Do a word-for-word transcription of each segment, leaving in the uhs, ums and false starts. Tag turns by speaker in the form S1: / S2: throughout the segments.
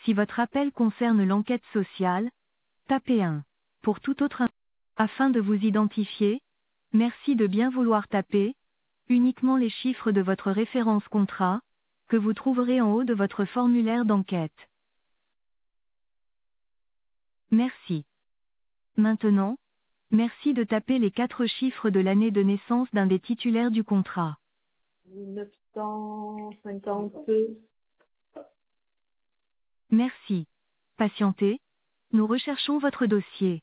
S1: Si votre appel concerne l'enquête sociale, tapez un. Pour tout autre in- afin de vous identifier, merci de bien vouloir taper uniquement les chiffres de votre référence contrat, que vous trouverez en haut de votre formulaire d'enquête. Merci. Maintenant, merci de taper les quatre chiffres de l'année de naissance d'un des titulaires du contrat.
S2: mille neuf cent cinquante.
S1: Merci. Patientez. Nous recherchons votre dossier.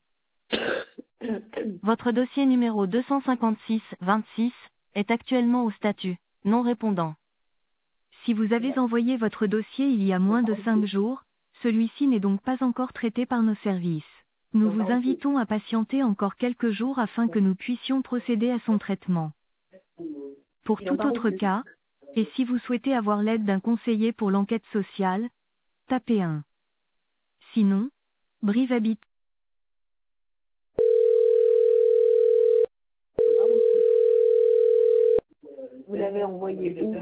S1: Votre dossier numéro deux cent cinquante-six vingt-six est actuellement au statut non répondant. Si vous avez envoyé votre dossier il y a moins de cinq jours, celui-ci n'est donc pas encore traité par nos services. Nous vous invitons à patienter encore quelques jours afin que nous puissions procéder à son traitement. Pour tout autre cas, et si vous souhaitez avoir l'aide d'un conseiller pour l'enquête sociale, tapez un. Sinon, Brive Habit.
S2: Vous l'avez envoyé où?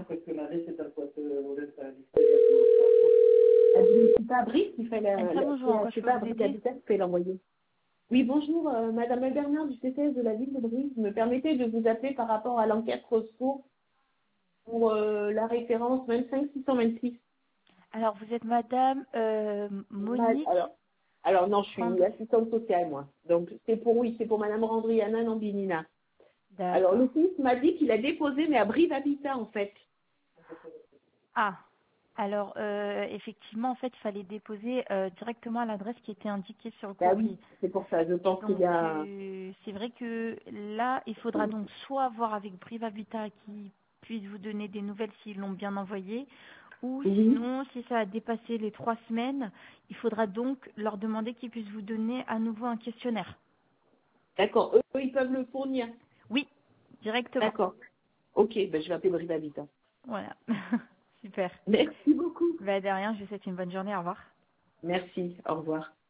S2: C'est pas Brice qui fait la...
S3: Anissa,
S2: la-
S3: bonjour, en quoi je
S2: C'est
S3: peux
S2: pas
S3: vous
S2: Brice
S3: aider?
S2: Habitat qui fait l'envoyer. Oui, bonjour, euh, Madame Albernard du C C S de la ville de Brive. Je me permettais de vous appeler par rapport à l'enquête ressources pour euh, la référence vingt-cinq six cent vingt-six.
S3: Alors, vous êtes madame euh,
S2: Mal-
S3: Monique
S2: Alors, alors non, je
S3: Rand-
S2: suis assistante sociale, moi. Donc, c'est pour, oui, c'est pour Madame Randriana Nambinina. Alors, le
S3: D'accord.
S2: fils m'a dit qu'il a déposé, mais à Brive Habitat, en fait.
S3: Ah, alors, euh, effectivement, en fait, il fallait déposer euh, directement à l'adresse qui était indiquée sur le
S2: Bah oui,
S3: courrier.
S2: c'est pour ça. Je pense qu'il
S3: Donc,
S2: y a...
S3: euh, c'est vrai que là, il faudra donc soit voir avec Brive Habitat qui puisse vous donner des nouvelles s'ils l'ont bien envoyé, ou
S2: Oui,
S3: sinon, si ça a dépassé les trois semaines, il faudra donc leur demander qu'ils puissent vous donner à nouveau un questionnaire.
S2: d'accord. Eux, eux, ils peuvent le fournir.
S3: Oui, directement.
S2: D'accord. Ok, ben, je vais appeler Brive Habitat.
S3: Voilà. Super.
S2: Merci beaucoup.
S3: Bah, de rien, je vous souhaite une bonne journée. Au revoir.
S2: Merci. Au revoir.